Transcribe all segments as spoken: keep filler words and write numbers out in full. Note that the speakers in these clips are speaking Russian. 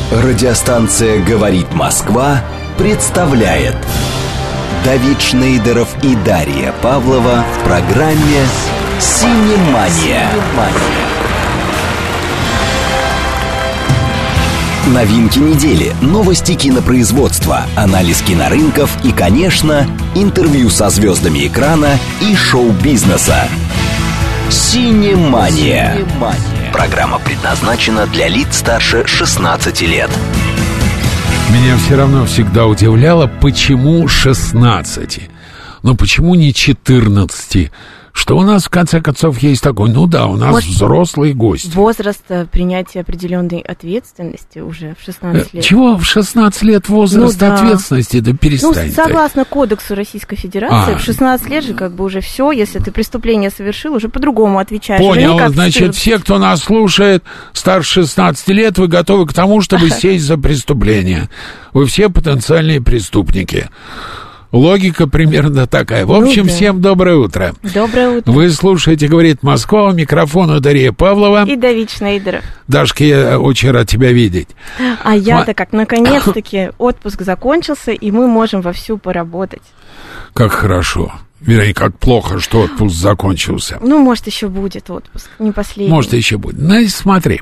Радиостанция «Говорит Москва» представляет Давид Шнейдеров и Дарья Павлова в программе «Синемания». Новинки недели, новости кинопроизводства, анализ кинорынков и, конечно, интервью со звездами экрана и шоу-бизнеса. «Синемания». Программа предназначена для лиц старше шестнадцати лет. Меня все равно всегда удивляло, почему шестнадцати? Ну, почему не четырнадцати? Что у нас, в конце концов, есть такой, ну да, у нас Может, взрослый гость. Возраст принятия определенной ответственности уже в шестнадцать лет. Чего в шестнадцать лет возраст ну, да. ответственности? Да перестань. Ну, согласно Кодексу Российской Федерации, а. в шестнадцать лет же как бы уже все, если ты преступление совершил, уже по-другому отвечаешь. Понял, значит, все, кто нас слушает, старше шестнадцати лет, вы готовы к тому, чтобы сесть за преступление. Вы все потенциальные преступники. Логика примерно такая. В общем, ну, да. всем доброе утро. Доброе утро. Вы слушаете «Говорит Москва», у микрофона Дарья Павлова. И Давид Шнейдеров. Дашка, я очень рад тебя видеть. А я-то как, наконец-таки отпуск закончился, и мы можем вовсю поработать. Как хорошо. Вернее, как плохо, что отпуск закончился. Ну, может, еще будет отпуск, не последний. Может, еще будет. Значит, смотри.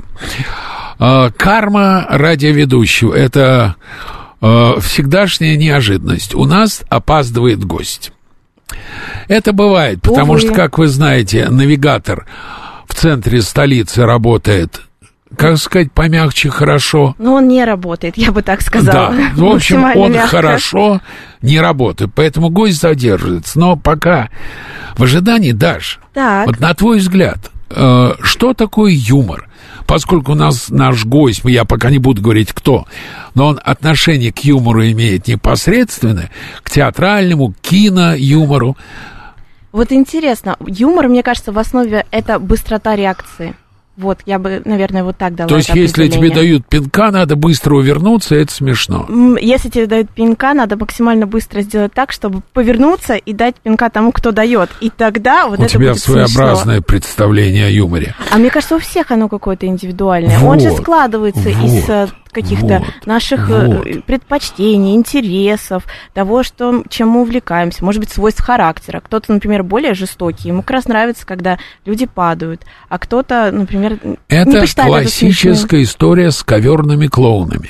Карма радиоведущего – это... всегдашняя неожиданность. У нас опаздывает гость. Это бывает, потому Увы. что, как вы знаете, навигатор в центре столицы работает, как сказать, помягче, хорошо. Но он не работает, я бы так сказала. Да, в общем, он мягко. хорошо не работает, поэтому гость задерживается. Но пока в ожидании, Даш, так. вот на твой взгляд, что такое юмор? Поскольку у нас наш гость, я пока не буду говорить кто, но он отношение к юмору имеет непосредственно, к театральному, к кино-юмору. Вот интересно, юмор, мне кажется, в основе это быстрота реакции. Вот, я бы, наверное, вот так дала. То есть, если тебе дают пинка, надо быстро увернуться, это смешно. Если тебе дают пинка, надо максимально быстро сделать так, чтобы повернуться и дать пинка тому, кто дает. И тогда вот у это тебя будет своеобразное смешно. представление о юморе. А мне кажется, у всех оно какое-то индивидуальное. Вот, Он же складывается вот, из каких-то вот, наших вот. предпочтений, интересов, того, что, чем мы увлекаемся, может быть, свойств характера. Кто-то, например, более жестокий, ему как раз нравится, когда люди падают, а кто-то, например, это не посчитает классическая это история с коверными клоунами.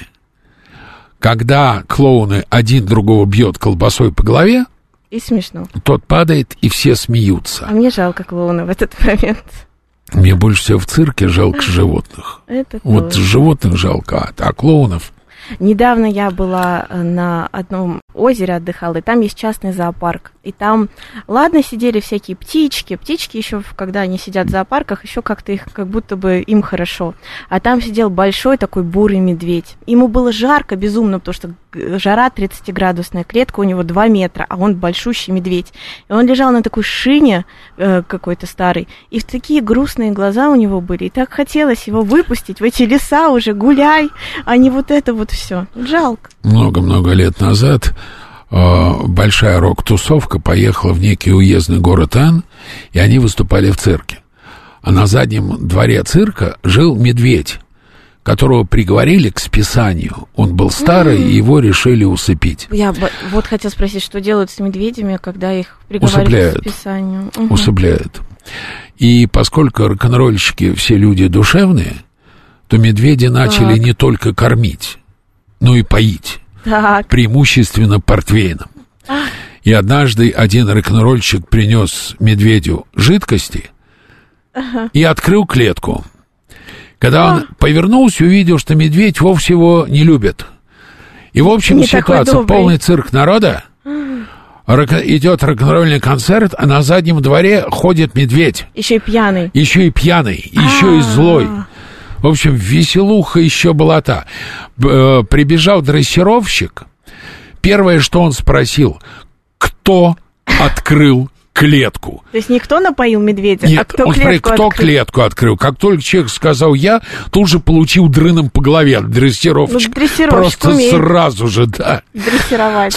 Когда клоуны один другого бьет колбасой по голове, и смешно. Тот падает, и все смеются. А мне жалко клоуна в этот момент. Мне больше всего в цирке жалко животных. Это вот тоже. Животных жалко, а клоунов... Недавно я была на одном озере, отдыхала, и там есть частный зоопарк. И там, ладно, сидели всякие птички. Птички еще, когда они сидят в зоопарках, еще как-то их, как будто бы им хорошо. А там сидел большой такой бурый медведь. Ему было жарко безумно, потому что жара тридцатиградусная, клетка у него два метра, а он большущий медведь. И он лежал на такой шине э, какой-то старой, и такие грустные глаза у него были. И так хотелось его выпустить в эти леса уже, гуляй, а не вот это вот все. Жалко. Много-много лет назад э, большая рок-тусовка поехала в некий уездный город Н, и они выступали в цирке. А на заднем дворе цирка жил медведь, которого приговорили к списанию. Он был старый, mm-hmm. и его решили усыпить. Я вот хотела спросить, что делают с медведями, когда их приговаривают к списанию? Угу. Усыпляют. И поскольку рок-н-ролльщики все люди душевные, то медведи начали так. не только кормить, но и поить. Так. Преимущественно портвейном. А. И однажды один рок-н-ролльщик принес медведю жидкости ага. и открыл клетку. Когда он повернулся, увидел, что медведь вовсе его не любит. И, в общем, не ситуация, полный цирк народа, рок, идет рок-н-ролльный концерт, а на заднем дворе ходит медведь. Еще и пьяный. Еще и пьяный, еще и злой. В общем, веселуха еще была та. Прибежал дрессировщик. Первое, что он спросил, кто открыл клетку. То есть никто напоил медведя, Нет, а кто он клетку смотри, кто открыл? клетку открыл. Как только человек сказал «я», тут же получил дрыном по голове от дрессировщика. Ну, дрессировщик Просто умеет сразу же, да. дрессировать.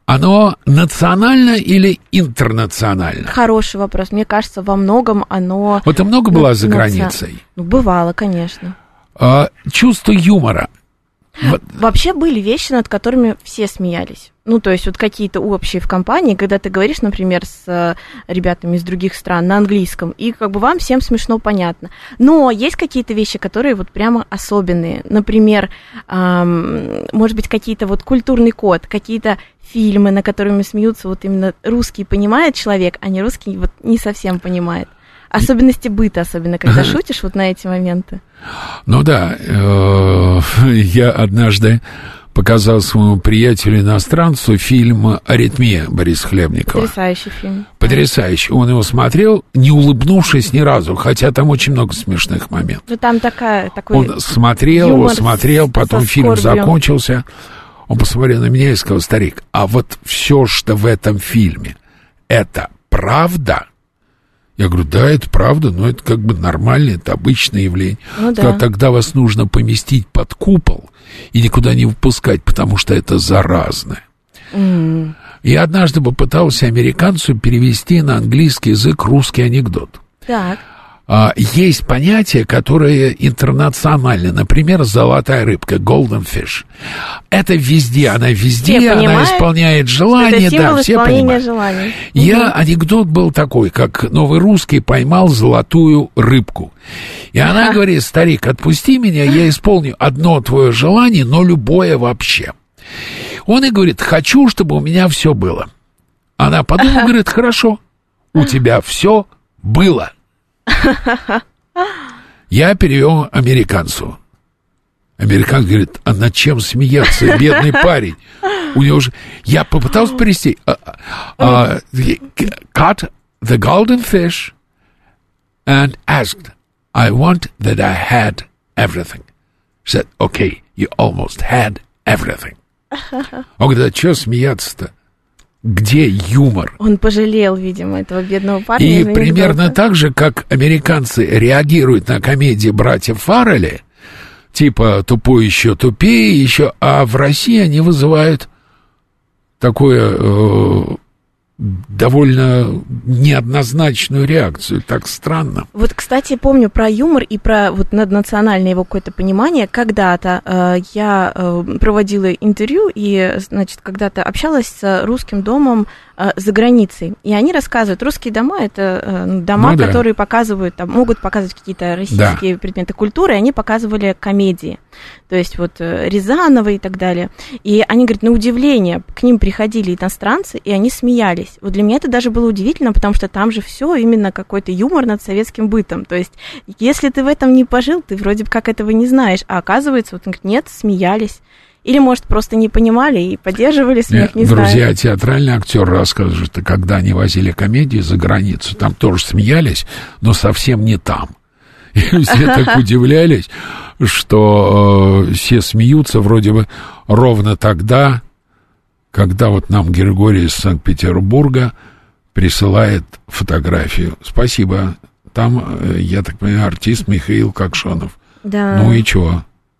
Оно национально или интернационально? Хороший вопрос. Мне кажется, во многом оно... Вот ты много была за наци... границей? Ну, бывало, конечно. А, чувство юмора. Вообще были вещи, над которыми все смеялись. Ну, то есть вот какие-то общие в компании, когда ты говоришь, например, с ребятами из других стран на английском, и как бы вам всем смешно, понятно. Но есть какие-то вещи, которые вот прямо особенные. Например, эм, может быть, какие-то вот культурный код, какие-то фильмы, на которыми смеются вот именно русский понимает человек, а не русский вот не совсем понимает. Особенности быта, особенно когда шутишь вот на эти моменты. Ну да, я однажды показал своему приятелю-иностранцу фильм «Аритмия» Бориса Хлебникова. Потрясающий фильм. Потрясающий. Он его смотрел, не улыбнувшись ни разу, хотя там очень много смешных моментов. Ну там такая, такой Он смотрел его, смотрел, потом фильм закончился. Он посмотрел на меня и сказал: старик, а вот все, что в этом фильме, это правда? Я говорю, да, это правда, но это как бы нормально, это обычное явление. Ну, да. Тогда вас нужно поместить под купол и никуда не выпускать, потому что это заразно. Mm. Я однажды попытался американцу перевести на английский язык русский анекдот. Так. А, есть понятие, которое интернационально, например, золотая рыбка, golden fish. Это везде, она везде, все она понимают, исполняет желание, да, все понимают. Желаний. Я, угу. анекдот был такой, как новый русский поймал золотую рыбку. И она говорит: старик, отпусти меня, я исполню одно твое желание, но любое вообще. Он и говорит: хочу, чтобы у меня все было. Она подумала, говорит: хорошо, у тебя все было. Я перевел американцу. Американец говорит: а над чем смеяться, бедный парень? У него же... Я попытался перевести. Uh, uh, cut the golden fish and asked, I want that I had everything. She said, okay, you almost had everything. Он говорит: а что смеяться-то? Где юмор? Он пожалел, видимо, этого бедного парня. И примерно так же, как американцы реагируют на комедии братьев Фаррелли, типа «Тупой еще тупее», еще, а в России они вызывают такое э, довольно неоднозначную реакцию. Так странно. Вот, кстати, помню про юмор и про вот наднациональное его какое-то понимание. Когда-то э, я э, проводила интервью и, значит, когда-то общалась с русским домом э, за границей. И они рассказывают, русские дома — это э, дома, ну, да. которые показывают, там, могут показывать какие-то российские да. предметы культуры, и они показывали комедии. То есть вот э, Рязанова и так далее. И они говорят, на удивление, к ним приходили иностранцы, и они смеялись. Вот для меня это даже было удивительно, потому что там же все именно какой-то юмор над советским бытом. То есть, если ты в этом не пожил, ты вроде бы как этого не знаешь. А оказывается, вот он говорит, нет, смеялись. Или, может, просто не понимали и поддерживали смех, не знаю. Друзья, театральный актер рассказывает, что когда они возили комедии за границу, там тоже смеялись, но совсем не там. И все так удивлялись, что э, все смеются вроде бы ровно тогда, когда вот нам Григорий из Санкт-Петербурга присылает фотографию. Спасибо. Там, я так понимаю, артист Михаил Кокшонов. Да. Ну и чего?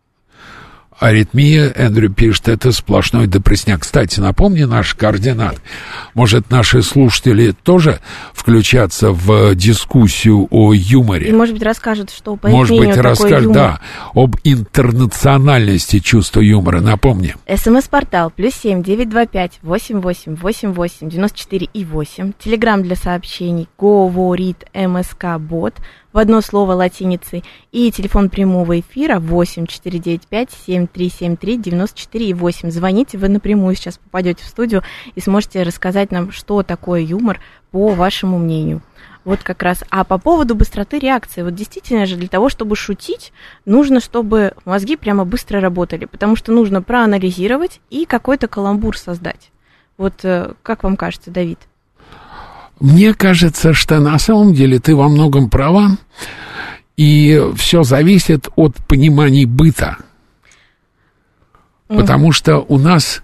Аритмия, Эндрю пишет, это сплошной депрессняк. Кстати, напомни наш координат. Может, наши слушатели тоже включатся в дискуссию о юморе? И, может быть, расскажут, что по Может быть, расскажут, юмор. да, об интернациональности чувства юмора. Напомни. СМС-портал плюс семь девять два пять восемь восемь восемь восемь девяносто четыре и восемь. Телеграм для сообщений говорит МСК-бот. В одно слово латиницей, и телефон прямого эфира восемь четыре девять пять семь три семь три девяносто четыре и восемь. Звоните, вы напрямую сейчас попадете в студию и сможете рассказать нам, что такое юмор, по вашему мнению. Вот как раз. А по поводу быстроты реакции, вот действительно же для того, чтобы шутить, нужно, чтобы мозги прямо быстро работали, потому что нужно проанализировать и какой-то каламбур создать. Вот как вам кажется, Давид? Мне кажется, что на самом деле ты во многом права, и все зависит от понимания быта. Mm. Потому что у нас,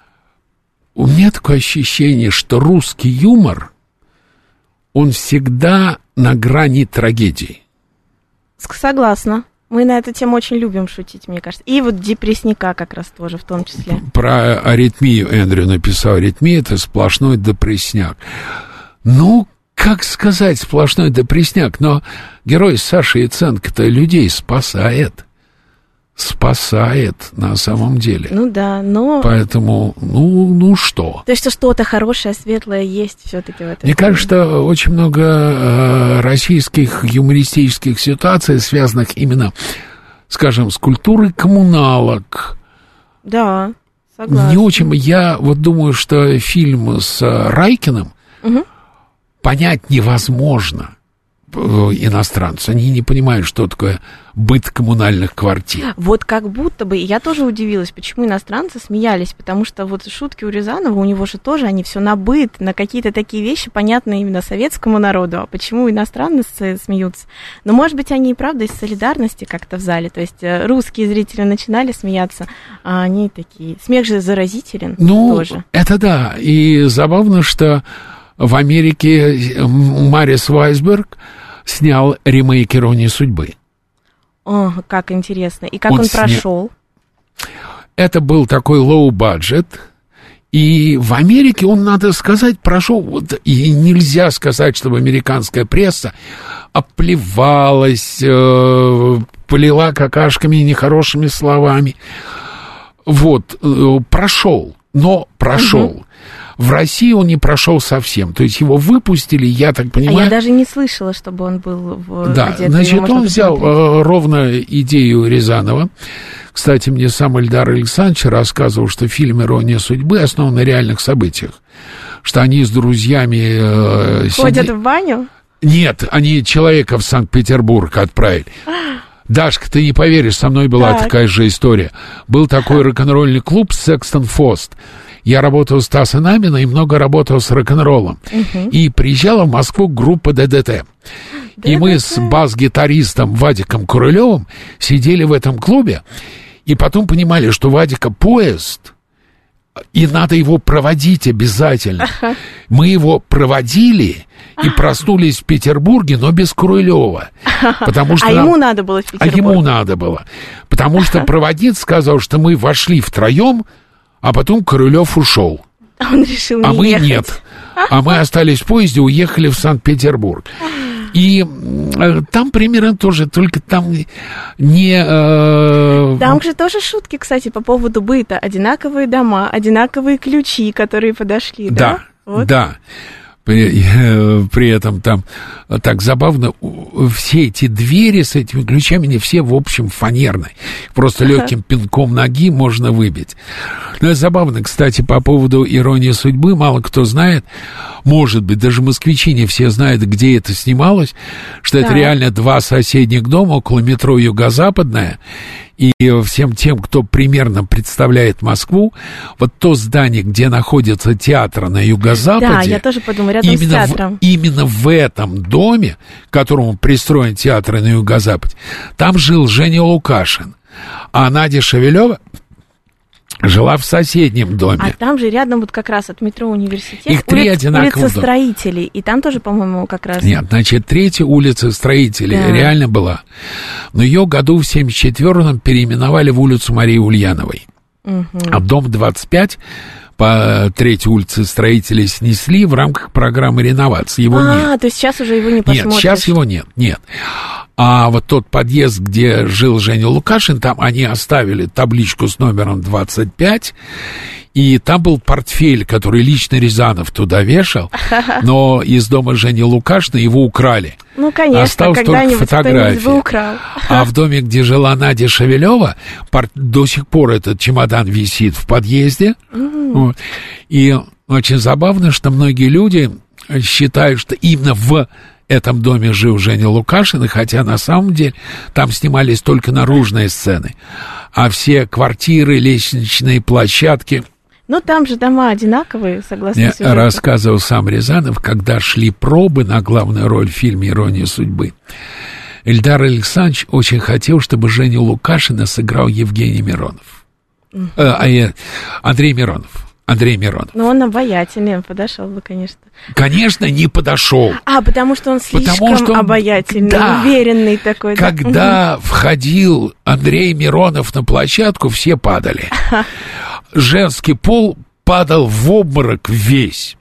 у меня такое ощущение, что русский юмор, он всегда на грани трагедии. Согласна. Мы на эту тему очень любим шутить, мне кажется. И вот депрессника как раз тоже в том числе. Про аритмию Эндрю написал. Аритмия — это сплошной депрессняк. Ну, как сказать, сплошной депрессняк, но герой Саши Яценко-то людей спасает. Спасает на самом деле. Ну да, но... Поэтому, ну, ну что? То есть что-то хорошее, светлое есть все-таки в этом. Мне кажется, что очень много э, российских юмористических ситуаций, связанных именно, скажем, с культурой коммуналок. Да, согласна. Не очень. Я вот думаю, что фильм с Райкиным угу. понять невозможно иностранцу. Они не понимают, что такое быт коммунальных квартир. Вот как будто бы, я тоже удивилась, почему иностранцы смеялись, потому что вот шутки у Рязанова, у него же тоже, они все на быт, на какие-то такие вещи, понятные именно советскому народу, а почему иностранцы смеются? Но, может быть, они и правда из солидарности как-то в зале, то есть русские зрители начинали смеяться, а они такие, смех же заразителен ну, тоже. Это да, и забавно, что в Америке Марис Вайсберг снял ремейк «Иронии судьбы». О, как интересно. И как он, он сня... прошел? Это был такой low-budget. И в Америке он, надо сказать, прошел... Вот, и нельзя сказать, чтобы американская пресса оплевалась, э, полила какашками и нехорошими словами. Вот, э, прошел, но прошел. Угу. В России он не прошел совсем, то есть его выпустили, я так понимаю... А я даже не слышала, чтобы он был в... Да, значит, он взял э, ровно идею Рязанова. Кстати, мне сам Эльдар Александрович рассказывал, что фильм «Ирония судьбы» основан на реальных событиях, что они с друзьями... Э, Ходят сиди... в баню? Нет, они человека в Санкт-Петербург отправили. Дашка, ты не поверишь, со мной была так. такая же история. Был такой рок-н-ролльный клуб «Сексton Фост». Я работал с Стасом Намина и много работал с рок-н-роллом. Uh-huh. И приезжала в Москву группа ДДТ. И мы с бас-гитаристом Вадиком Курылевым сидели в этом клубе, и потом понимали, что Вадика поезд, и надо его проводить обязательно. Uh-huh. Мы его проводили и проснулись в Петербурге, но без Курылева. Потому что а нам... ему надо было в Петербург? А ему надо было. Потому что проводник сказал, что мы вошли втроем, а потом Королёв ушел. А он решил не А мы ехать. нет. А мы остались в поезде, уехали в Санкт-Петербург. И э, там примерно тоже, только там не... Э... Там же тоже шутки, кстати, по поводу быта. Одинаковые дома, одинаковые ключи, которые подошли, да? Да, вот. Да. При, при этом там так забавно, все эти двери с этими ключами, не все, в общем, фанерные. Просто легким пинком ноги можно выбить. Но это забавно, кстати, по поводу «Иронии судьбы», мало кто знает, может быть, даже москвичи не все знают, где это снималось, что да. это реально два соседних дома около метро «Юго-Западная». И всем тем, кто примерно представляет Москву, вот то здание, где находится театр на Юго-Западе... Да, я тоже подумала, рядом с театром. В, именно в этом доме, к которому пристроен театр на Юго-Западе, там жил Женя Лукашин. А Надя Шевелева жила в соседнем доме. А там же рядом вот как раз от метро «Университет» Их три улиц, одинаковых улица дома. Строителей. И там тоже, по-моему, как раз... Нет, значит, третья улица Строителей да. реально была. Но ее году в семьдесят четвёртом переименовали в улицу Марии Ульяновой. Угу. А дом двадцать пять по третьей улице Строителей снесли в рамках программы реновации. Его а, нет. А, то есть сейчас уже его не посмотришь. Нет, сейчас его нет, нет. А вот тот подъезд, где жил Женя Лукашин, там они оставили табличку с номером двадцать пять, и там был портфель, который лично Рязанов туда вешал, но из дома Жени Лукашина его украли. Ну, конечно, осталась только фотография. Бы украл. А в доме, где жила Надя Шевелева, до сих пор этот чемодан висит в подъезде. Mm. Вот. И очень забавно, что многие люди считают, что именно в этом доме жил Женя Лукашин, хотя на самом деле там снимались только наружные сцены, а все квартиры, лестничные площадки... Ну, там же дома одинаковые, согласно Мне сюжету. Рассказывал сам Рязанов, когда шли пробы на главную роль в фильме «Ирония судьбы». Эльдар Александрович очень хотел, чтобы Женю Лукашина сыграл Евгений Миронов. Uh-huh. Э, э, Андрей Миронов. Андрей Миронов. Но он обаятельный, он подошел бы, конечно. Конечно, не подошел. А, потому что он слишком потому что он, обаятельный, да, уверенный такой. Когда да? входил Андрей Миронов на площадку, все падали. Женский пол падал в обморок весь.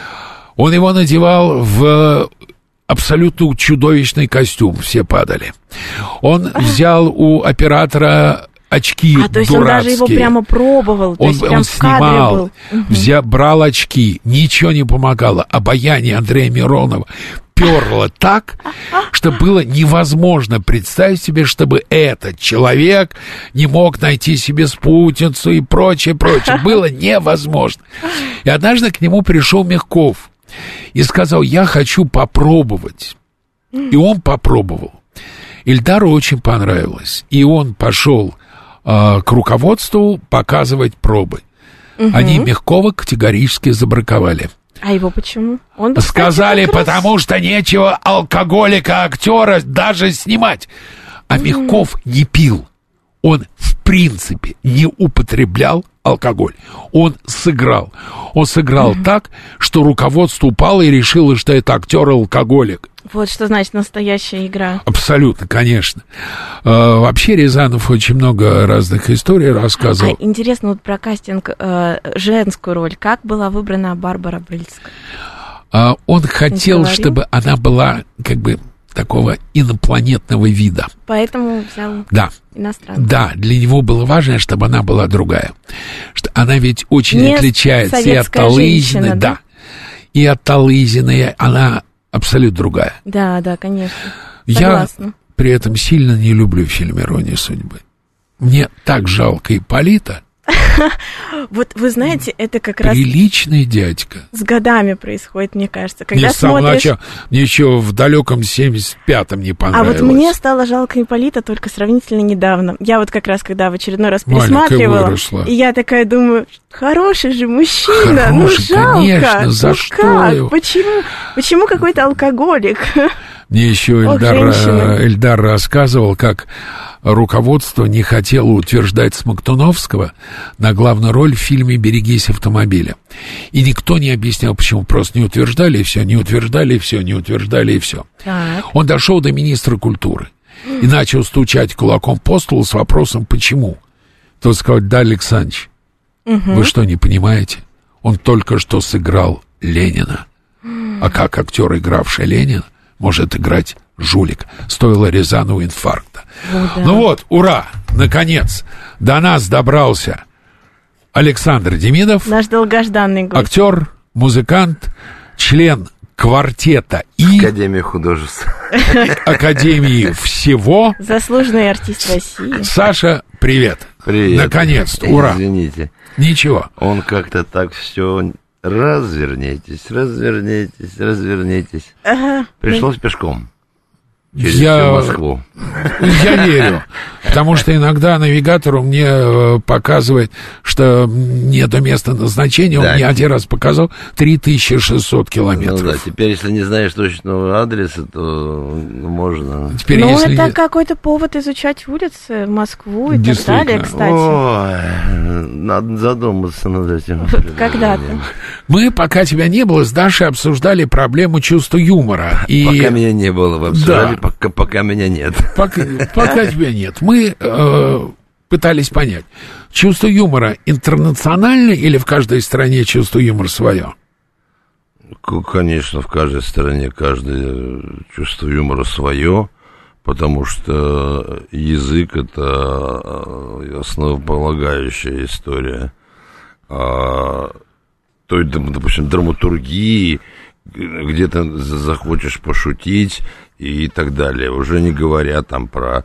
Он его надевал в абсолютно чудовищный костюм, все падали. Он взял у оператора очки дурацкие. А, то есть он даже его прямо пробовал, то он, есть прям он в кадре снимал, был. взял, брал очки, ничего не помогало. Обаяние Андрея Миронова перло так, что было невозможно представить себе, чтобы этот человек не мог найти себе спутницу и прочее, прочее. Было невозможно. И однажды к нему пришел Мягков и сказал: я хочу попробовать. И он попробовал. Ильдару очень понравилось. И он пошел э, к руководству показывать пробы. Угу. Они Мягкова категорически забраковали. А его почему? Он бы, сказали, кстати, потому раз... что нечего алкоголика-актера даже снимать. А угу. Мягков не пил. Он, в принципе, не употреблял алкоголь. Он сыграл. Он сыграл mm-hmm. так, что руководство упало и решило, что это актер-алкоголик. Вот что значит настоящая игра. Абсолютно, конечно. А, вообще Рязанов очень много разных историй рассказывал. А, интересно, вот про кастинг э, женскую роль. Как была выбрана Барбара Брыльская? А, он хотел, чтобы она была как бы такого инопланетного вида. Поэтому взял да. иностранную. Да, для него было важно, чтобы она была другая. Что она ведь очень не отличается и от Талызиной, да? да, и от Талызиной, она абсолютно другая. Да, да, конечно. Согласна. Я при этом сильно не люблю фильм «Ирония судьбы». Мне так жалко Ипполита. Вот вы знаете, это как раз... Приличный дядька. С годами происходит, мне кажется. Когда мне смотришь... начала, мне еще в далеком семьдесят пятом не понравилось. А вот мне стало жалко Ипполита только сравнительно недавно. Я вот как раз, когда в очередной раз пересматривала, и я такая думаю, хороший же мужчина, хороший, ну жалко. Конечно, за ну что как? его? Почему? Почему какой-то алкоголик? Мне еще Ох, Эльдар, Эльдар рассказывал, как руководство не хотело утверждать Смоктуновского на главную роль в фильме «Берегись автомобиля». И никто не объяснял, почему. Просто не утверждали, и все, не утверждали, и все, не утверждали, и все. Так. Он дошел до министра культуры и начал стучать кулаком по столу с вопросом «почему?». Тот сказал: да, Александрович, угу. вы что, не понимаете? Он только что сыграл Ленина. А как актер, игравший Ленина, может играть жулик? Стоило Рязанову инфаркта. Ну, да. Ну вот, ура! Наконец, до нас добрался Александр Демидов. Наш долгожданный гость. Актер, музыкант, член квартета И. Академии художеств. Академии всего. Заслуженный артист России. Саша, привет. Привет. Наконец-то, ура. Извините. Ничего. Он как-то так все... Развернитесь, развернитесь, развернитесь. Ага. Пришлось пешком. Через я, всю Москву. Я верю, потому что иногда навигатору мне показывает, что нету места назначения. Он да. мне один раз показал три тысячи шестьсот километров. Ну да, теперь, если не знаешь точного адреса, то можно... Теперь, ну, если это не... какой-то повод изучать улицы, Москву и так далее, кстати. Ой, надо задуматься над этим. Когда-то. Мы, пока тебя не было, с Дашей обсуждали проблему чувства юмора. И... Пока меня не было, вы обсуждали, да. пока, пока меня нет. Пока, пока тебя нет. Мы э, пытались понять, чувство юмора интернациональное или в каждой стране чувство юмора свое? Конечно, в каждой стране каждое чувство юмора свое, потому что язык — это основополагающая история. А, то есть, допустим, драматургии, где ты захочешь пошутить и так далее, уже не говоря там про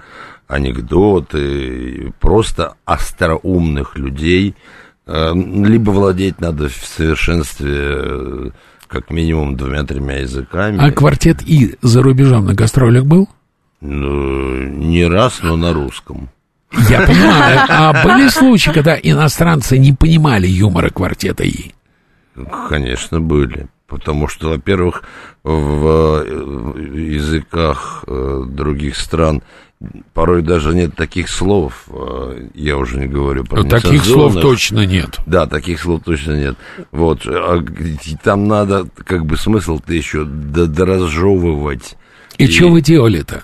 анекдоты, просто остроумных людей. Либо владеть надо в совершенстве как минимум двумя-тремя языками. А квартет И за рубежом на гастролях был? Ну, не раз, но на русском. Я понимаю. А были случаи, когда иностранцы не понимали юмора квартета И? Конечно, были. Потому что, во-первых, в языках других стран порой даже нет таких слов, я уже не говорю про нецензурных. Таких слов точно нет. Да, таких слов точно нет. Вот, а там надо, как бы, смысл-то еще доразжевывать. И, и... что вы делали-то?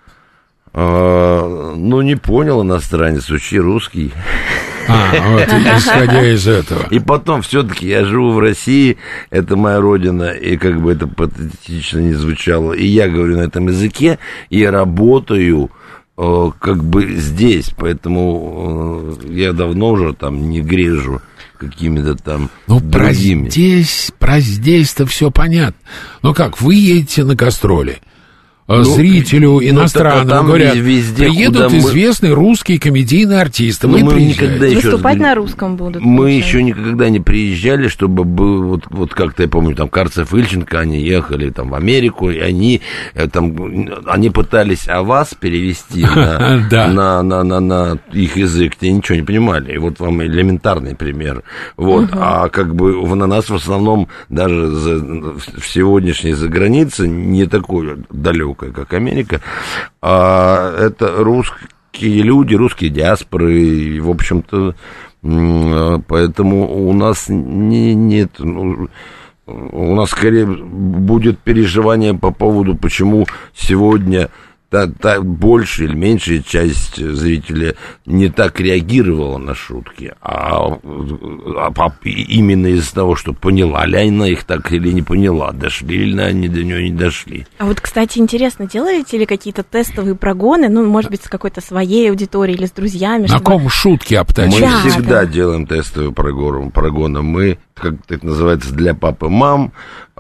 А, ну, не понял, иностранец, учи русский. А, вот, исходя из этого. И потом, все-таки, я живу в России, это моя родина, и как бы это патетично не звучало, и я говорю на этом языке, и работаю э, как бы здесь, поэтому э, я давно уже там не грежу какими-то там ну, другими. Про здесь, про здесь-то все понятно. Ну как, вы едете на гастроли, ну, зрителю иностранному ну, говорят, везде, приедут известные мы... русские комедийные артисты. Ну, вы мы никогда еще выступать на русском будут. Мы получается. Еще никогда не приезжали, чтобы был, вот, вот как-то я помню, там Карцев, Ильченко, они ехали там в Америку, и они там они пытались о вас перевести на, на, на, на, на их язык, те ничего не понимали. И вот вам элементарный пример. Вот. Угу. А как бы на нас в основном даже за, в сегодняшней за границей не такой далекой, как Америка, а это русские люди, русские диаспоры, и, в общем-то, поэтому у нас не, нет, ну, у нас скорее будет переживание по поводу, почему сегодня та, та большая или меньшая часть зрителей не так реагировала на шутки, а, а, а именно из-за того, что поняла ли она их так или не поняла, дошли ли они до нее, не дошли. А вот, кстати, интересно, делаете ли какие-то тестовые прогоны, ну, может быть, с какой-то своей аудиторией или с друзьями? На чтобы... ком шутки обтачивать? Мы да, всегда да. делаем тестовые прогоны, прогоны. Мы, как это называется, для пап и мам,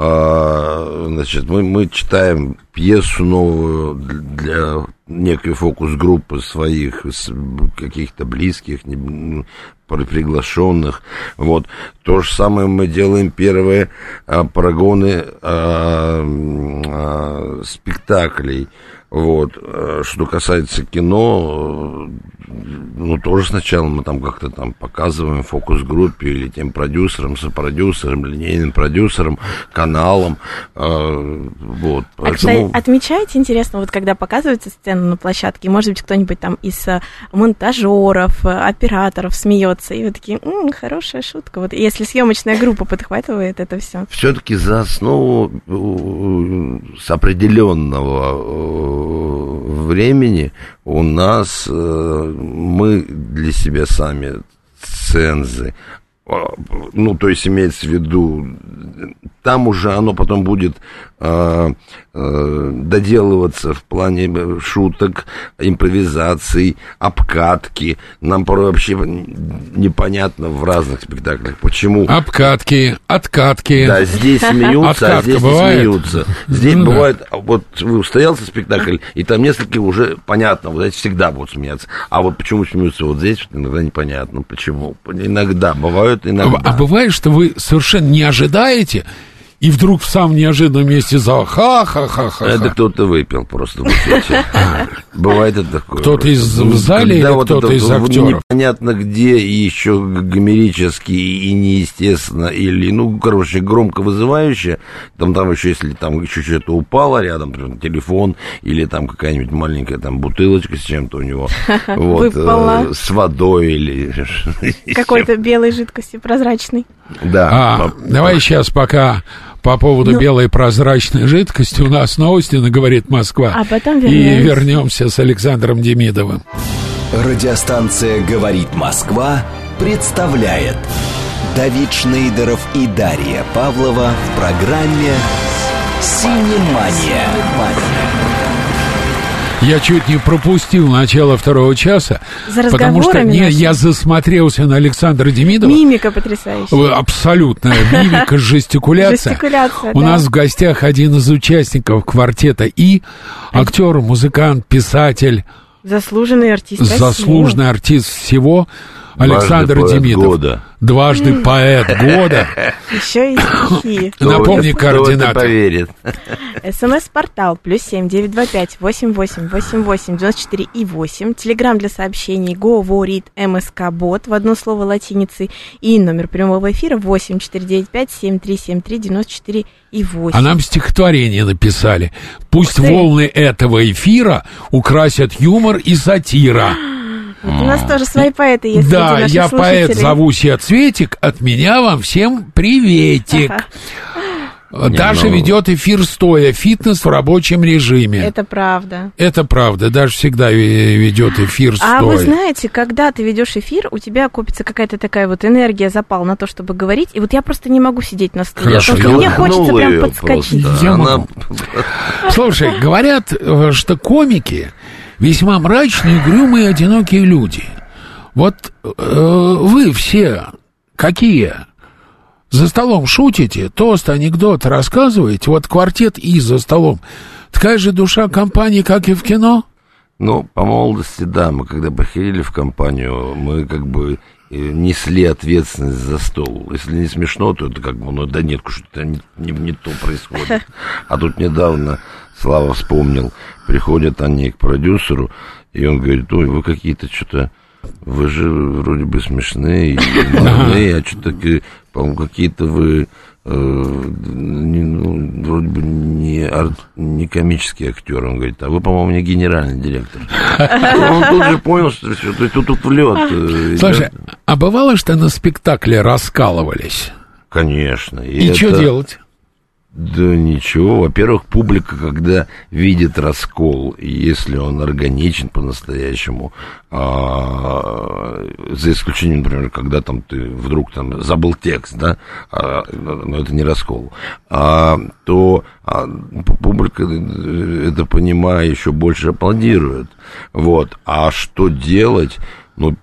а, значит, мы, мы читаем пьесу новую для некой фокус-группы своих, каких-то близких, приглашенных. Вот. То же самое мы делаем первые а, прогоны а, а, спектаклей. Вот. Что касается кино, ну, тоже сначала мы там как-то там показываем фокус-группе или тем продюсерам, сопродюсерам, линейным продюсерам, каналам. Э, вот. А, Поэтому... кстати, отмечаете, интересно, вот когда показывается сцена на площадке, может быть, кто-нибудь там из монтажеров, операторов смеется, и вы такие, м-м, хорошая шутка. Вот если съемочная группа подхватывает это все. Все-таки за основу с определенного времени у нас э, мы для себя сами цензы. Ну, то есть имеется в виду, там уже оно потом будет э, э, доделываться в плане шуток, импровизаций, обкатки. Нам порой вообще непонятно в разных спектаклях, почему. Обкатки, откатки. Да, здесь смеются, а здесь не смеются. Здесь ну, бывает, да. Вот вы устоялся спектакль, и там несколько уже понятно, вот эти всегда будут смеяться. А вот почему смеются вот здесь, иногда непонятно, почему. Иногда бывают, иногда. А бывает, что вы совершенно не ожидаете, и вдруг в самом неожиданном месте за ха-ха-ха-ха. Это кто-то выпил просто. Бывает это такое. Кто-то из в зале или кто-то из актеров? Непонятно где, и еще гомерически, и неестественно, или, ну, короче, громко вызывающе. Там, там еще, если там еще что-то упало рядом, например, телефон, или там какая-нибудь маленькая там бутылочка с чем-то у него. Вот, с водой или... Какой-то белой жидкости, прозрачной. Да. Давай сейчас пока... По поводу ну, белой прозрачной жидкости у нас новости на «Говорит Москва». А потом вернемся. И вернемся с Александром Демидовым. Радиостанция «Говорит Москва» представляет Давид Шнейдеров и Дарья Павлова в программе «Синемания». Я чуть не пропустил начало второго часа, За потому что не, нашими. я засмотрелся на Александра Демидова. Мимика потрясающая. Абсолютная мимика, жестикуляция. Жестикуляция, У да. нас в гостях один из участников квартета И, актер, музыкант, писатель. Заслуженный артист Заслуженный России. артист всего. Александр Дважды поэт Демидов. года. Дважды поэт года. Еще и стихи. Напомни координаты. Кто поверит. СМС-портал плюс семь девять два пять восемь восемь восемь восемь девяносто четыре и восемь. Телеграм для сообщений говорит МСК-бот в одно слово латиницей. И номер прямого эфира восемь четыре девять пять семь три семь три девяносто четыре и восемь. А нам стихотворение написали. Пусть Ух ты. волны этого эфира украсят юмор и сатира. Вот у нас тоже свои поэты есть. Да, среди наших я слушателей. поэт, зовусь я Цветик. От меня вам всем приветик. Ага. Даша ну- ведет эфир стоя, фитнес в рабочем режиме. Это правда. Это правда, Даша всегда ве- ведет эфир стоя. А вы знаете, когда ты ведешь эфир, у тебя копится какая-то такая вот энергия, запал на то, чтобы говорить, и вот я просто не могу сидеть на стуле, Хорошо, потому что я мне хочется Пнула прям её подскочить. просто. Я Она- могу. Слушай, говорят, э, что комики весьма мрачные, угрюмые, одинокие люди. Вот э, вы все какие? За столом шутите, тост, анекдот рассказываете? Вот квартет И за столом. Такая же душа компании, как и в кино? Ну, по молодости, да, мы когда приходили в компанию, мы как бы э, несли ответственность за стол. Если не смешно, то это как бы, ну, да нет, что-то не, не, не то происходит. А тут недавно Слава вспомнил, приходят они к продюсеру, и он говорит: ой, вы какие-то что-то, вы же вроде бы смешные и умные, а что-то, по-моему, какие-то вы... Не, ну, вроде бы не, ар, не комический актер. Он говорит: а вы, по-моему, не генеральный директор. Он тут же понял, что все, то есть тут, тут в лед. Слушай, а бывало, что на спектакле раскалывались? Конечно. И, это... что делать? Да ничего. Во-первых, публика, когда видит раскол, и если он органичен по-настоящему, а, за исключением, например, когда там ты вдруг там забыл текст, да, а, но это не раскол, а, то а, публика, это понимая, еще больше аплодирует. Вот. А что делать? Ну,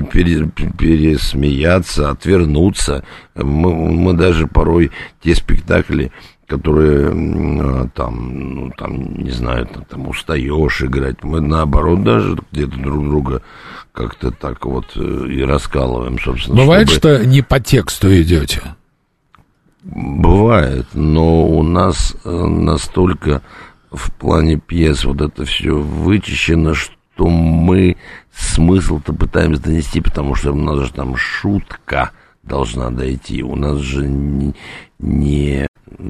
пересмеяться, отвернуться. Мы, мы даже порой те спектакли, которые там, ну, там, не знаю, там, там устаешь играть, мы наоборот даже где-то друг друга как-то так вот и раскалываем, собственно. Бывает, чтобы... что не по тексту идете? Бывает, но у нас настолько в плане пьес вот это все вычищено, что то мы смысл-то пытаемся донести, потому что у нас же там шутка должна дойти. У нас же не... не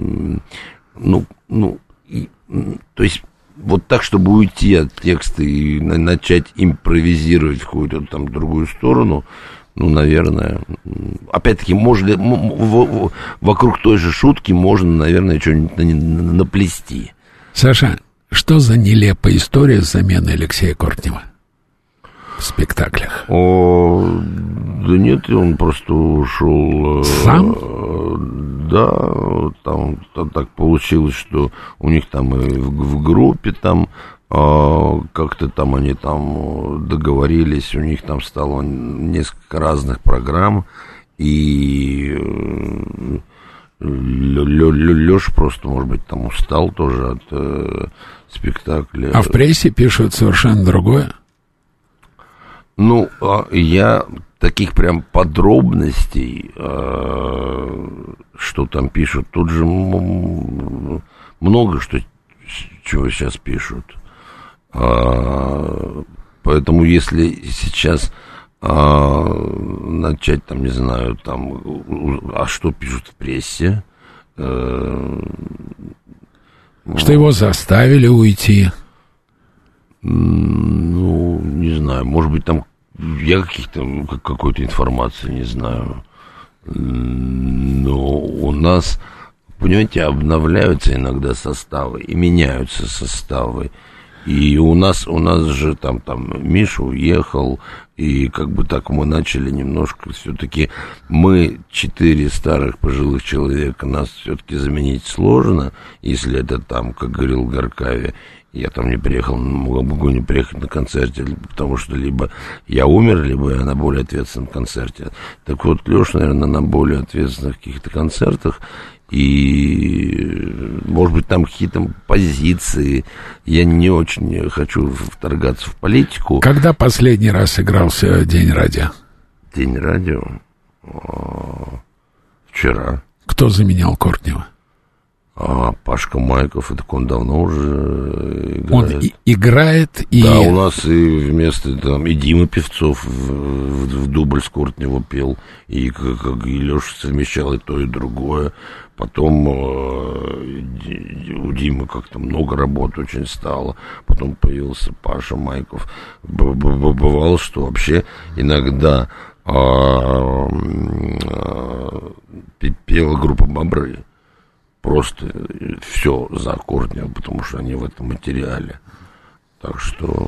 ну, ну, и, то есть вот так, чтобы уйти от текста и начать импровизировать в какую-то там другую сторону, ну, наверное, опять-таки, можно вокруг той же шутки можно, наверное, что-нибудь наплести. Саша, что за нелепая история с заменой Алексея Кортнева в спектаклях? О, да нет, он просто ушел. Сам? Да, там, там так получилось, что у них там и в, в группе там как-то там они там договорились, у них там стало несколько разных программ, и Леша просто, может быть, там устал тоже от э, спектакля. А в прессе пишут совершенно другое? Ну, я таких прям подробностей, э, что там пишут, тут же много что, чего сейчас пишут. А, поэтому если сейчас а, начать там, не знаю, там, а что пишут в прессе? А, что его заставили уйти? Ну, не знаю, может быть, там я каких-то, какой-то информации не знаю. Но у нас, понимаете, обновляются иногда составы и меняются составы. И у нас, у нас же там, там Миша уехал, и как бы так мы начали немножко, все-таки мы четыре старых пожилых человека, нас все-таки заменить сложно, если это там, как говорил Горкаве, я там не приехал, могу не приехать на концерте, потому что либо я умер, либо я на более ответственном концерте. Так вот, Леша, наверное, на более ответственных каких-то концертах, и, может быть, там какие-то позиции. Я не очень хочу вторгаться в политику. Когда последний раз игрался День радио? День радио вчера. Кто заменял Кортнева? А Пашка Майков, это он давно уже играет. Он и, играет и... Да, у нас и вместо там и Дима Певцов в, в, в дубль с Кортнева пел, и, как, и Леша совмещал и то, и другое. Потом э, у Димы как-то много работы очень стало. Потом появился Паша Майков. Бывало, что вообще иногда э, э, пела группа «Бобры». Просто все за Кортнева, потому что они в этом материале. Так что...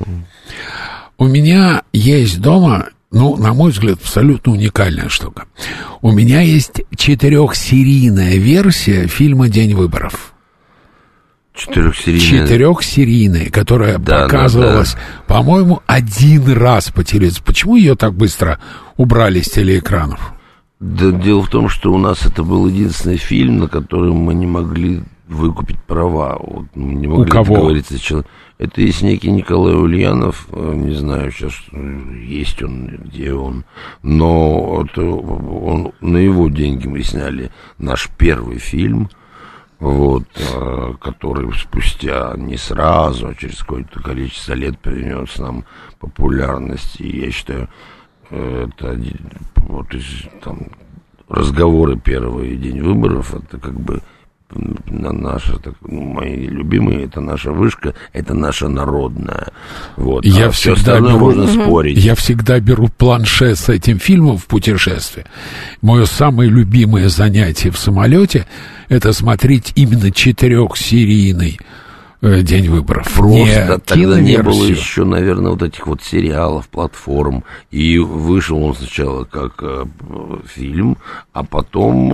У меня есть дома, ну, на мой взгляд, абсолютно уникальная штука. У меня есть четырехсерийная версия фильма «День выборов». Четырехсерийная? Четырехсерийная, которая да, показывалась, да, да. по-моему, один раз по телевизору. Почему ее так быстро убрали с телеэкранов? Да, дело в том, что у нас это был единственный фильм, на который мы не могли выкупить права. Вот, не могли у кого? Договориться. Это есть некий Николай Ульянов, не знаю сейчас, есть он, где он, но это он, на его деньги мы сняли наш первый фильм, вот, который спустя не сразу, а через какое-то количество лет принес нам популярность. И я считаю, это вот из там разговоры первый день выборов, это как бы на наша, так, ну, мои любимые, это наша вышка, это наша народная. Вот. Я а всегда все остальное беру, можно спорить. Я всегда беру планшет с этим фильмом в путешествии. Мое самое любимое занятие в самолете — это смотреть именно четырехсерийный День выборов. Просто не тогда не было еще, наверное, вот этих вот сериалов, платформ. И вышел он сначала как э, фильм, а потом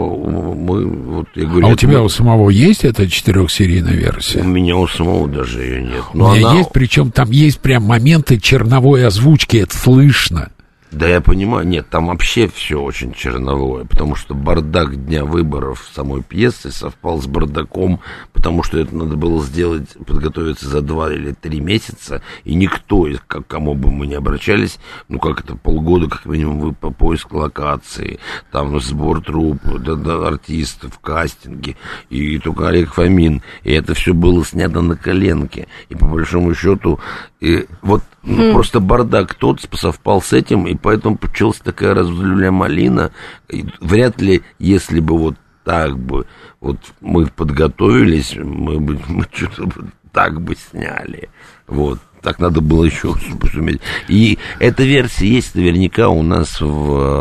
э, мы... Вот, я говорю, а у тебя мы... у самого есть эта четырехсерийная версия? У меня у самого даже ее нет. Но у меня она... есть, причем там есть прям моменты черновой озвучки, это слышно. Да, я понимаю, нет, там вообще все очень черновое, потому что бардак дня выборов самой пьесы совпал с бардаком, потому что это надо было сделать, подготовиться за два или три месяца, и никто, к кому бы мы ни обращались, ну как это, полгода как минимум по поиску локации, там сбор труп, да, да, артистов, кастинги, и только Олег Фомин, и это все было снято на коленке, и по большому счету, и вот ну, mm. просто бардак тот совпал с этим, и поэтому получилась такая разлюбленная малина. И вряд ли, если бы вот так бы вот мы подготовились, мы бы мы что-то так бы сняли. Вот. Так надо было еще суметь. И эта версия есть наверняка у нас в,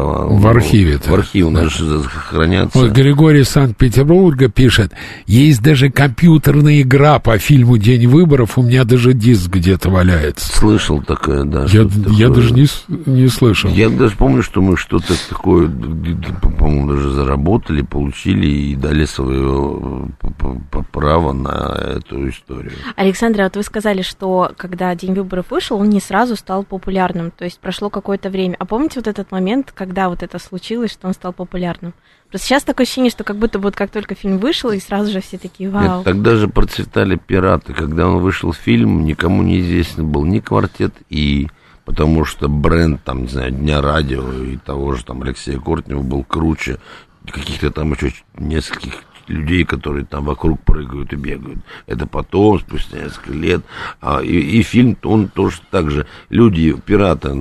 в архиве. В архиве у нас да. хранятся. Вот Григорий из Санкт-Петербурга пишет, есть даже компьютерная игра по фильму «День выборов», у меня даже диск где-то валяется. Слышал такое, да. Я, я даже не, не слышал. Я даже помню, что мы что-то такое, по-моему, даже заработали, получили и дали свое право на эту историю. Александр, вот вы сказали, что когда День выборов вышел, он не сразу стал популярным, то есть прошло какое-то время. А помните вот этот момент, когда вот это случилось, что он стал популярным? Просто сейчас такое ощущение, что как будто вот как только фильм вышел, и сразу же все такие вау. Нет, тогда же процветали пираты. Когда он вышел фильм, никому не известен был ни «Квартет И», потому что бренд, там, не знаю, Дня радио и того же там Алексея Кортнева был круче каких-то там еще нескольких людей, которые там вокруг прыгают и бегают. Это потом, спустя несколько лет. А, и, и фильм, он тоже так же. Люди, пираты,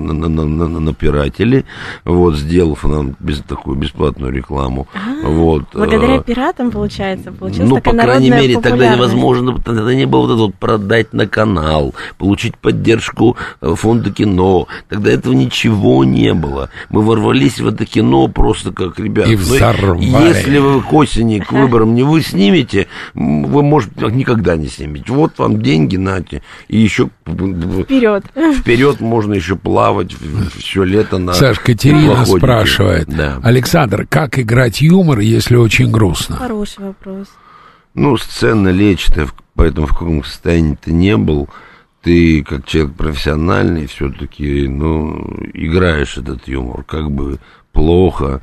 напиратели, вот, сделав нам без, такую бесплатную рекламу. А, вот, благодаря а, пиратам, получается, получилась ну, такая по крайней мере, тогда невозможно, тогда не было вот это вот продать на канал, получить поддержку фонда кино. Тогда этого ничего не было. Мы ворвались в это кино просто как, ребят, и взорвали. Ну, если вы к осени, к выборам не вы снимете, вы, может, никогда не снимете. Вот вам деньги, нате. И еще вперед. Вперед можно еще плавать все лето на Саш, Катерина спрашивает. Да. Александр, как играть юмор, если очень грустно? Хороший вопрос. Ну, сцена лечит, поэтому в каком состоянии ты не был, ты, как человек профессиональный, все-таки, ну, играешь этот юмор, как бы плохо,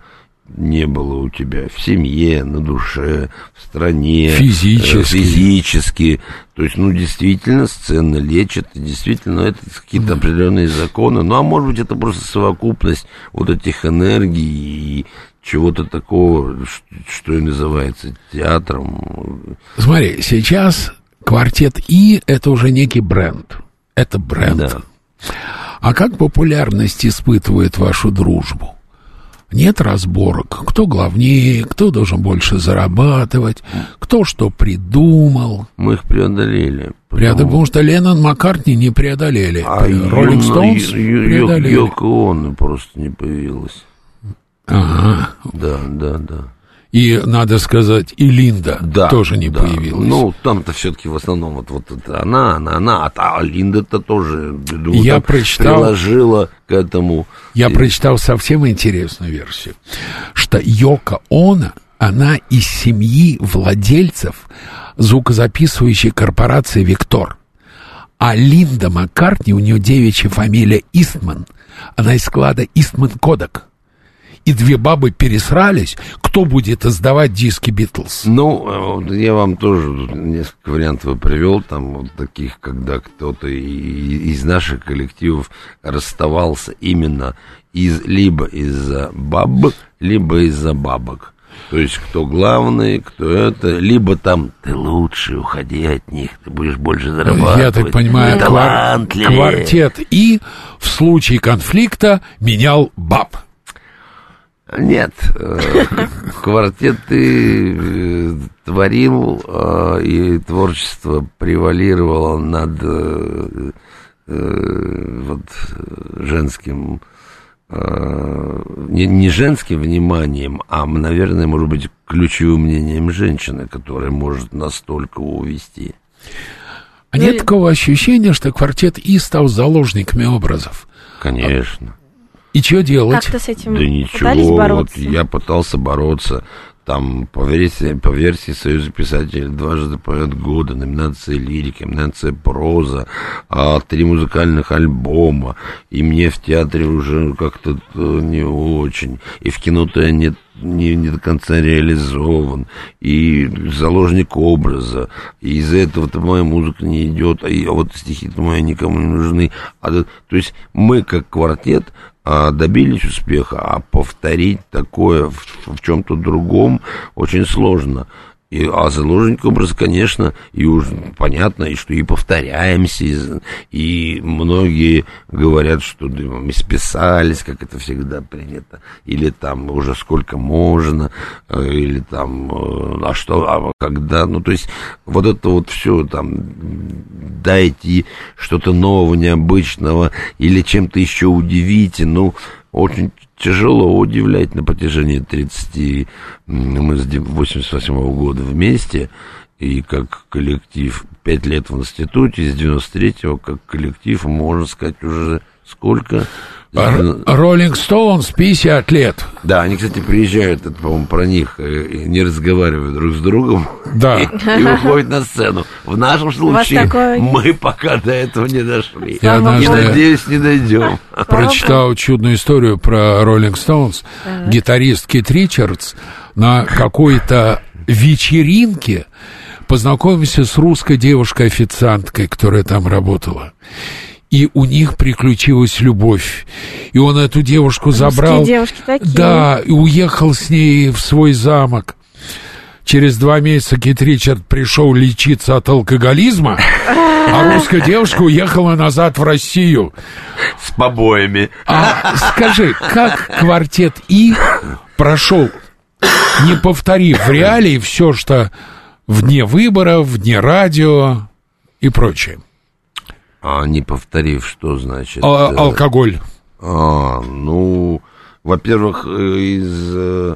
не было у тебя в семье, на душе, в стране. Физически. Физически. То есть, ну, действительно, сцена лечит, действительно, это какие-то определенные законы. Ну, а может быть, это просто совокупность вот этих энергий и чего-то такого, что и называется театром. Смотри, сейчас квартет И — это уже некий бренд. Это бренд. Да. А как популярность испытывает вашу дружбу? Нет разборок, кто главнее, кто должен больше зарабатывать, кто что придумал. Мы их преодолели. Потому, потому что Леннон, Маккартни не преодолели. А Роллинг Стоунс преодолели. Йоко Оно просто не появилась. Ага. Да, да, да. И, надо сказать, и Линда да, тоже не да. появилась. Ну, там-то все-таки в основном вот, вот это она, она, она, а Линда-то тоже думаю, я прочитал, приложила к этому. Я и... прочитал совсем интересную версию, что Йоко Оно, она из семьи владельцев звукозаписывающей корпорации «Виктор». А Линда Маккартни, у нее девичья фамилия Истман, она из склада Истман Кодак. И две бабы пересрались, кто будет издавать диски Битлз? Ну, я вам тоже несколько вариантов привел, там вот таких, когда кто-то из наших коллективов расставался именно из, либо из-за баб, либо из-за бабок. То есть, кто главный, кто это, либо там ты лучше, уходи от них, ты будешь больше зарабатывать. Я так понимаю, квар... квартет И в случае конфликта менял баб. Нет, квартет ты творил, и творчество превалировало над вот женским, не, не женским вниманием, а, наверное, может быть, ключевым мнением женщины, которая может настолько увести. А нет ну, такого ощущения, что квартет И стал заложниками образов? Конечно. И что делать? Как-то с этим да ничего, вот я пытался бороться. Там, по версии, по версии Союза писателей, дважды поэт года, номинация лирика, номинация проза, а, три музыкальных альбома. И мне в театре уже как-то не очень. И в кино-то я не, не, не до конца реализован. И заложник образа. И из-за этого-то моя музыка не идет. А, и, а вот стихи-то мои никому не нужны. А, то есть мы, как квартет, добились успеха, а повторить такое в, в чем-то другом очень сложно. И, а заложник образа, конечно, и уж понятно, и что и повторяемся, и, и многие говорят, что да, мы списались, как это всегда принято, или там уже сколько можно, или там, а что, а когда, ну, то есть вот это вот все там, дайте что-то нового, необычного, или чем-то еще удивите, ну, очень тяжело удивлять на протяжении тридцати, мы с восемьдесят восьмого года вместе, и как коллектив пять лет в институте, с девяносто третьего как коллектив, можно сказать, уже сколько? Роллинг Стоунс пятьдесят лет. Да, они, кстати, приезжают, это, по-моему, про них, не разговаривают друг с другом, да. и, и выходят на сцену. В нашем случае такое... мы пока до этого не дошли. Я и, надеюсь, не дойдем. Прочитал чудную историю про Роллинг Стоунс. Гитарист Кит Ричардс на какой-то вечеринке познакомился с русской девушкой-официанткой, которая там работала. И у них приключилась любовь. И он эту девушку забрал. Русские девушки такие. Да, и уехал с ней в свой замок. Через два месяца Кит Ричард пришел лечиться от алкоголизма, а русская девушка уехала назад в Россию. С побоями. А скажи, как квартет И прошел, не повторив в реалии все, что вне выборов, вне радио и прочее? А не повторив, что значит? А, алкоголь. А, ну, во-первых, из э,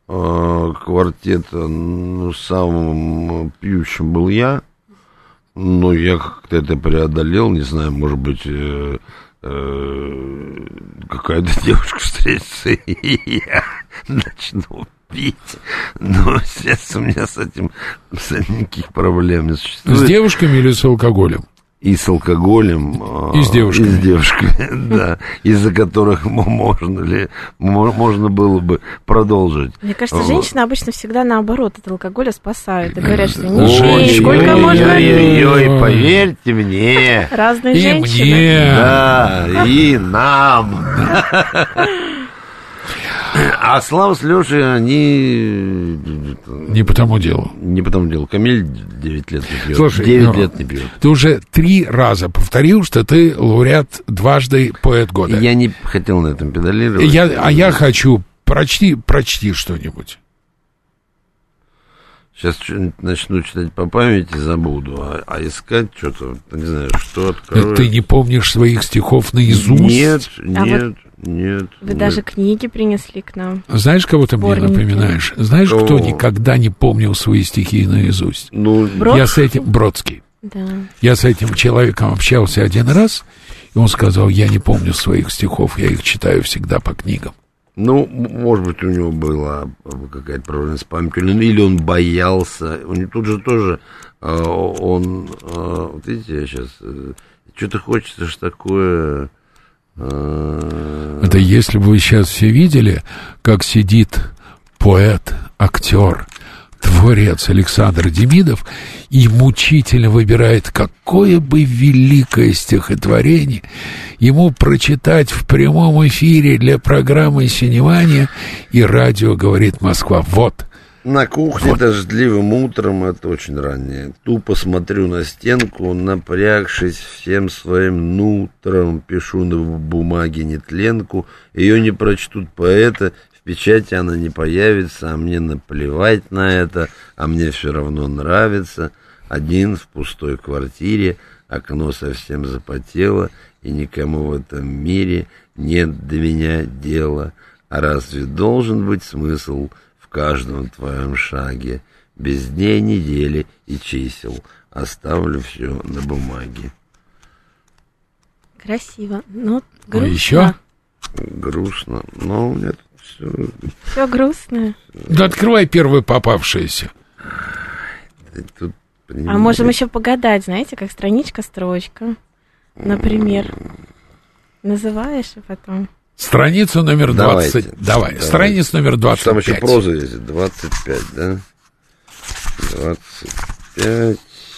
квартета, ну, самым пьющим был я, но я как-то это преодолел, не знаю, может быть, э, э, какая-то девушка встретится, и я начну пить. Но сейчас у меня с этим с никаких проблем не существует. С девушками или с алкоголем? и с алкоголем, и с девушками, и с девушками да, из-за которых можно, ли, можно было бы продолжить. Мне кажется, женщины обычно всегда наоборот от алкоголя спасают и говорят, что не, сколько можно... Ой-ой-ой, поверьте мне. Разные и женщины. Мне. Да, и нам. А Слава с Лешей, они... Не по тому делу. Не по тому делу. Камиль девять лет не пьет. Слушай, девять ну, лет не пьет. Ты уже три раза повторил, что ты лауреат дважды поэт года. Я не хотел на этом педалировать. Я, а я хочу... Прочти, прочти что-нибудь. Сейчас начну читать по памяти, забуду. А, а искать что-то, не знаю, что открою. Ты не помнишь своих стихов наизусть? Нет, А нет, вот нет. Вы нет. даже книги принесли к нам. Знаешь, кого ты мне Сборники. напоминаешь? Знаешь, Кого? кто никогда не помнил свои стихи наизусть? Ну, Брод? Я с этим... Бродский. Да. Я с этим человеком общался один раз, и он сказал, я не помню своих стихов, я их читаю всегда по книгам. ну, может быть, у него была какая-то проблема с памятью, или он боялся. У него тут же тоже он... Вот видите, я сейчас... Что-то хочется ж такое... Это если бы вы сейчас все видели, как сидит поэт, актер, творец Александр Демидов и мучительно выбирает, какое бы великое стихотворение ему прочитать в прямом эфире для программы «Синевания», и радио говорит «Москва». Вот. На кухне Вот. дождливым утром, это очень раннее, тупо смотрю на стенку, напрягшись всем своим нутром, пишу на бумаге нетленку, ее не прочтут поэта, в печати она не появится, а мне наплевать на это, а мне все равно нравится. Один в пустой квартире, окно совсем запотело, и никому в этом мире нет до меня дела. А разве должен быть смысл в каждом твоем шаге? Без дней, недели и чисел оставлю все на бумаге. Красиво. Ну, грустно. А еще? Грустно, но у меня тут все... Все грустно. Да открывай первое попавшееся. Тут, А можем еще погадать, знаете, как страничка-строчка. Например. Называешь и потом... Страница номер Давайте, двадцать. Давай, давайте. страница номер двадцать пять. Там еще проза есть, двадцать пять, да? двадцать пять.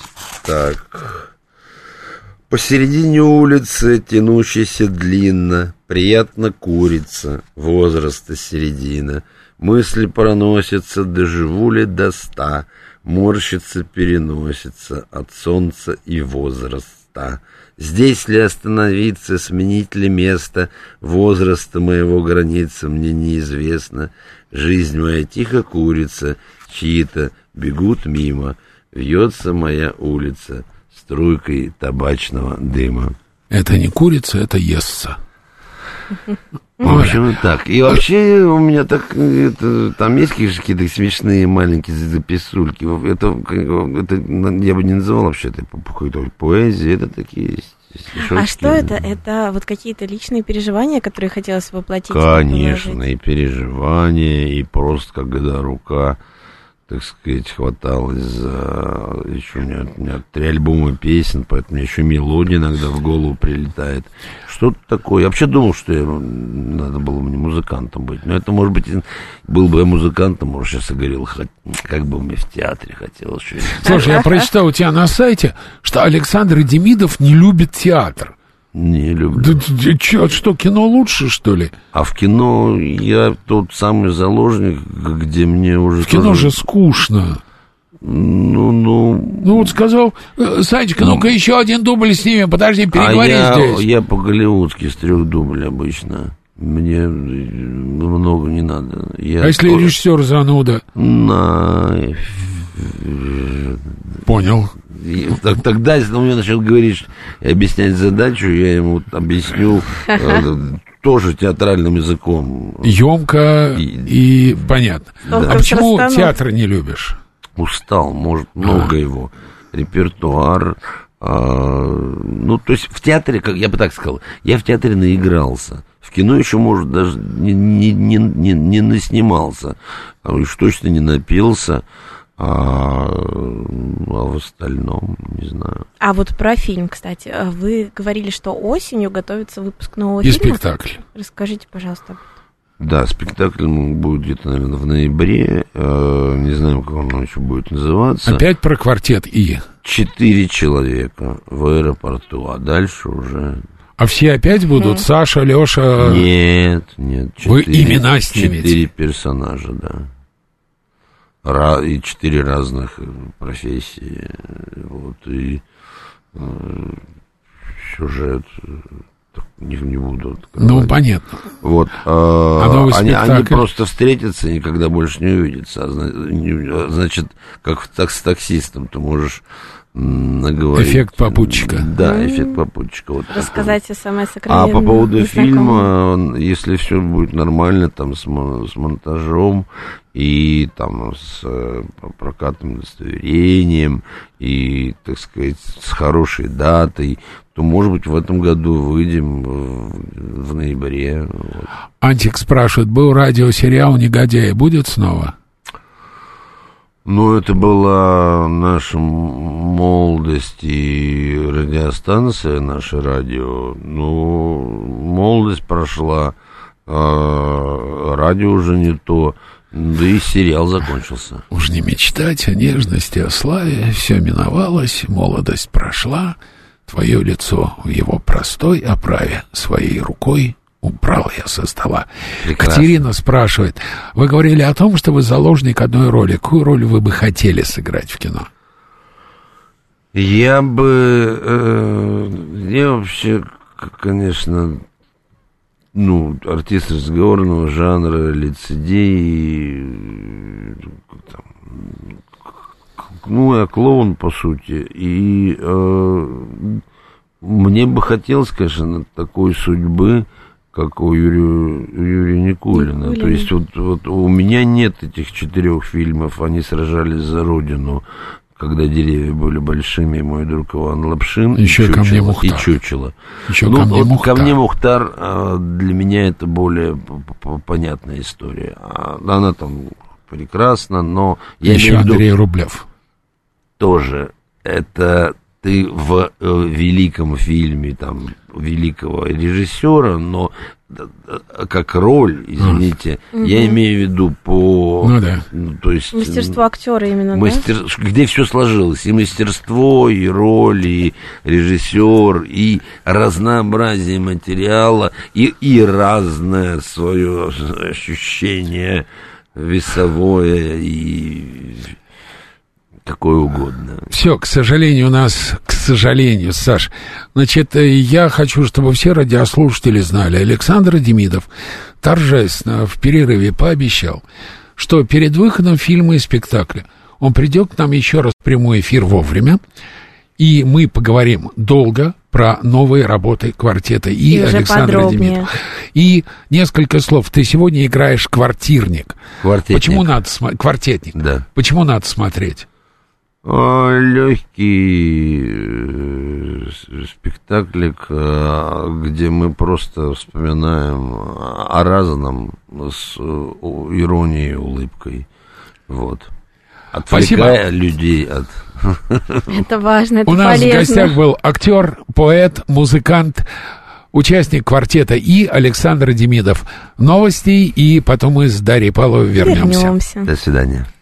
Так. Посередине улицы, тянущейся длинно, приятно курица, возраста середина. Мысли проносятся, доживу ли до ста, морщится, переносится от солнца и возраста. Здесь ли остановиться, сменить ли место, возраста моего граница мне неизвестно. Жизнь моя тихо курица, чьи-то бегут мимо, вьется моя улица струйкой табачного дыма. Это не курица, это есса. В общем, так. И вообще у меня так, это, там есть какие-то смешные маленькие записульки. Это, это я бы не называл вообще это какой-то поэзией, это такие стишочки. А что это? Это вот какие-то личные переживания, которые хотелось воплотить? Конечно, и переживания, и просто когда рука, так сказать, хваталась за... Еще у меня, у меня три альбома песен, поэтому мне еще мелодия иногда в голову прилетает. Что-то такое. Я вообще думал, что я, надо было мне музыкантом быть. Но это, может быть, был бы я музыкантом, может, сейчас я говорил, как бы мне в театре хотелось что-нибудь. Слушай, я прочитал у тебя на сайте, что Александр Демидов не любит театр. Не люблю. Да, да, чё, что, кино лучше, что ли? А в кино я тот самый заложник, где мне уже... В кино тоже... же скучно. Ну, ну... Ну, вот сказал, Санечка, ну-ка еще один дубль снимем, подожди, переговори а я, здесь. я по-голливудски с трех дублей обычно. Мне много не надо. Я а если тоже... режиссер зануда? На... Понял. И тогда, если он мне начнет говорить и объяснять задачу, я ему объясню э, тоже театральным языком. Емко и, и понятно. Да. А почему театр не любишь? Устал, может, много а. его. Репертуар. А, ну, то есть в театре, как я бы так сказал, я в театре наигрался. В кино еще, может, даже не, не, не, не, не наснимался. А уж точно не напился. А, а в остальном, не знаю. А вот про фильм, кстати. Вы говорили, что осенью готовится выпуск нового И фильма. спектакль. Расскажите, пожалуйста. Да, спектакль будет где-то, наверное, в ноябре. Э, не знаю, как он еще будет называться. Опять про квартет И. Четыре человека в аэропорту, а дальше уже... А все опять будут? Mm. Саша, Леша? Нет, нет. Вы имена снимете? Четыре персонажа, да. Ра- и четыре разных профессии. Вот, и э, сюжет... Не, не буду открывать. Ну, понятно. Вот, э, а они, они просто встретятся и никогда больше не увидятся. А, значит, как с таксистом ты можешь наговорить. Эффект попутчика. Да, mm-hmm. эффект попутчика. Вот рассказать о самой сокровенной. А по поводу фильма, если все будет нормально, там с, с монтажом и там с прокатным удостоверением и, так сказать, с хорошей датой, то, может быть, в этом году выйдем в, в ноябре. Вот. Антик спрашивает, был радиосериал «Негодяи», будет снова? Ну, это была наша молодость и радиостанция, наше радио. Ну, молодость прошла, а радио уже не то, да и сериал закончился. Уж не мечтать о нежности, о славе, все миновалось, молодость прошла, твое лицо в его простой оправе своей рукой убрал я со стола. Прекрасно. Катерина спрашивает, вы говорили о том, что вы заложник одной роли. Какую роль вы бы хотели сыграть в кино? Я бы... Э, я вообще, конечно, ну, артист разговорного жанра, лицедей, там, ну, я клоун, по сути. И э, мне бы хотелось, конечно, такой судьбы, как у Юрия, Юрия Никулина. Никулина. То есть вот, вот у меня нет этих четырех фильмов, они сражались за родину, когда деревья были большими, мой друг Иван Лапшин. Еще и ко мне Мухтар. Мухтар. И Чучело. Еще ну, ко мне вот Мухтар. Ко мне Мухтар, для меня это более понятная история. Она там прекрасна, но... Я Еще имею в виду, Андрей Рублев. тоже это... Ты в э, великом фильме, там, великого режиссера, но как роль, извините, mm. я имею в виду по... Ну, да. Ну, то есть, мастерство актера именно, мастер, да? Где все сложилось, и мастерство, и роль, и режиссер, и разнообразие материала, и, и разное свое ощущение весовое, и... какое угодно. Все, к сожалению, у нас, к сожалению, Саш, значит, я хочу, чтобы все радиослушатели знали, Александр Демидов торжественно в перерыве пообещал, что перед выходом фильма и спектакля он придет к нам еще раз в прямой эфир вовремя, и мы поговорим долго про новые работы квартета И, и Александра Демидова. И несколько слов. Ты сегодня играешь квартирник. Квартетник. Почему надо смотреть? Квартетник. Да. Почему надо смотреть? Легкий спектаклик, где мы просто вспоминаем о разном с иронией и улыбкой. Вот. Отвлекая Спасибо. Людей от... Это важно, это У нас полезно. в гостях был актер, поэт, музыкант, участник квартета И Александр Демидов. Новости, и потом мы с Дарьей Павловой вернемся. Вернемся. До свидания.